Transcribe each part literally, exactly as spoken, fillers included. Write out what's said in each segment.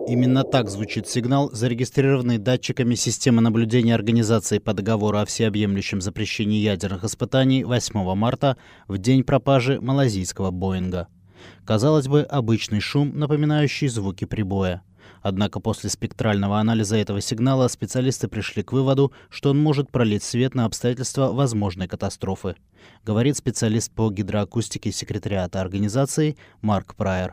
Именно так звучит сигнал, зарегистрированный датчиками системы наблюдения Организации по договору о всеобъемлющем запрещении ядерных испытаний восьмого марта, в день пропажи малайзийского Боинга. Казалось бы, обычный шум, напоминающий звуки прибоя. Однако после спектрального анализа этого сигнала специалисты пришли к выводу, что он может пролить свет на обстоятельства возможной катастрофы, говорит специалист по гидроакустике секретариата организации Марк Прайер.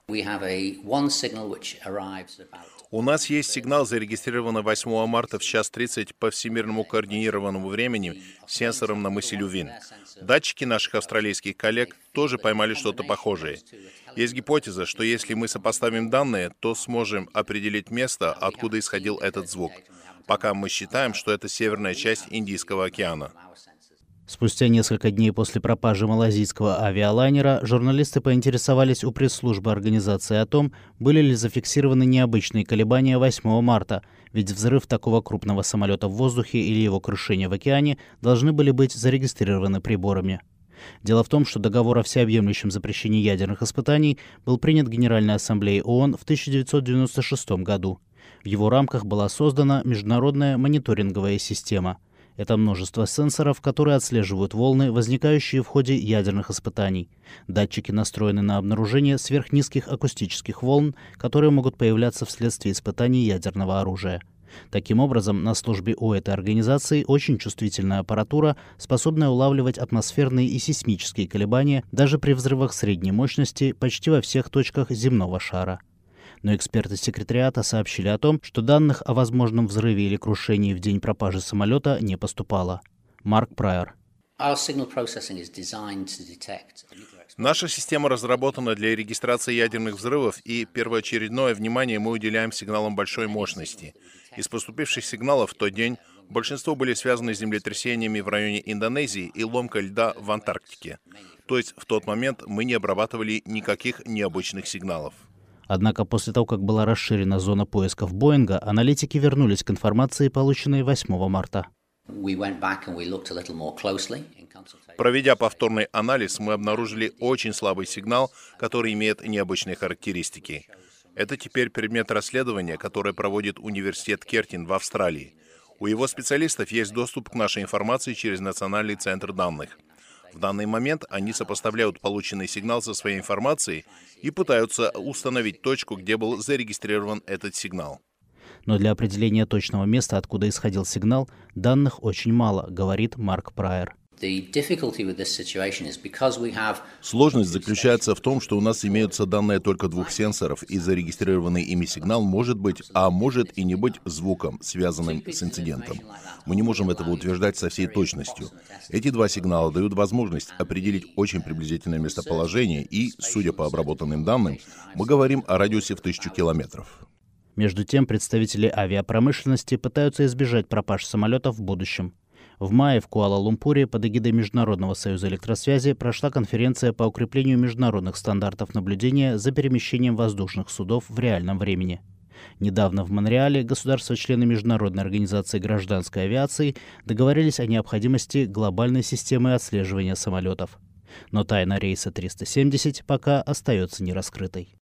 У нас есть сигнал, зарегистрированный восьмого марта в час тридцать по всемирному координированному времени сенсором на мысе Лювин. Датчики наших австралийских коллег тоже поймали что-то похожее. Есть гипотеза, что если мы сопоставим данные, то сможем определить место, откуда исходил этот звук. Пока мы считаем, что это северная часть Индийского океана. Спустя несколько дней после пропажи малайзийского авиалайнера журналисты поинтересовались у пресс-службы организации о том, были ли зафиксированы необычные колебания восьмого марта, ведь взрыв такого крупного самолета в воздухе или его крушение в океане должны были быть зарегистрированы приборами. Дело в том, что договор о всеобъемлющем запрещении ядерных испытаний был принят Генеральной Ассамблеей ООН в тысяча девятьсот девяносто шестом году. В его рамках была создана международная мониторинговая система. Это множество сенсоров, которые отслеживают волны, возникающие в ходе ядерных испытаний. Датчики настроены на обнаружение сверхнизких акустических волн, которые могут появляться вследствие испытаний ядерного оружия. Таким образом, на службе у этой организации очень чувствительная аппаратура, способная улавливать атмосферные и сейсмические колебания даже при взрывах средней мощности почти во всех точках земного шара. Но эксперты секретариата сообщили о том, что данных о возможном взрыве или крушении в день пропажи самолета не поступало. Марк Прайер. Наша система разработана для регистрации ядерных взрывов, и первоочередное внимание мы уделяем сигналам большой мощности. Из поступивших сигналов в тот день большинство были связаны с землетрясениями в районе Индонезии и ломкой льда в Антарктике. То есть в тот момент мы не обрабатывали никаких необычных сигналов. Однако после того, как была расширена зона поисков Боинга, аналитики вернулись к информации, полученной восьмого марта. Проведя повторный анализ, мы обнаружили очень слабый сигнал, который имеет необычные характеристики. Это теперь предмет расследования, которое проводит университет Кертин в Австралии. У его специалистов есть доступ к нашей информации через Национальный центр данных. В данный момент они сопоставляют полученный сигнал со своей информацией и пытаются установить точку, где был зарегистрирован этот сигнал. Но для определения точного места, откуда исходил сигнал, данных очень мало, говорит Марк Прайер. Сложность заключается в том, что у нас имеются данные только двух сенсоров, и зарегистрированный ими сигнал может быть, а может и не быть звуком, связанным с инцидентом. Мы не можем этого утверждать со всей точностью. Эти два сигнала дают возможность определить очень приблизительное местоположение, и, судя по обработанным данным, мы говорим о радиусе в тысячу километров. Между тем, представители авиапромышленности пытаются избежать пропаж самолетов в будущем. В мае в Куала-Лумпуре под эгидой Международного союза электросвязи прошла конференция по укреплению международных стандартов наблюдения за перемещением воздушных судов в реальном времени. Недавно в Монреале государства-члены Международной организации гражданской авиации договорились о необходимости глобальной системы отслеживания самолетов. Но тайна рейса триста семьдесят пока остается нераскрытой.